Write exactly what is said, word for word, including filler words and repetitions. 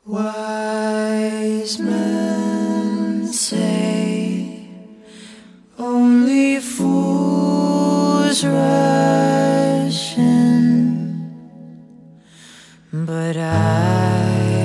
Wise men say only fools rush in, but I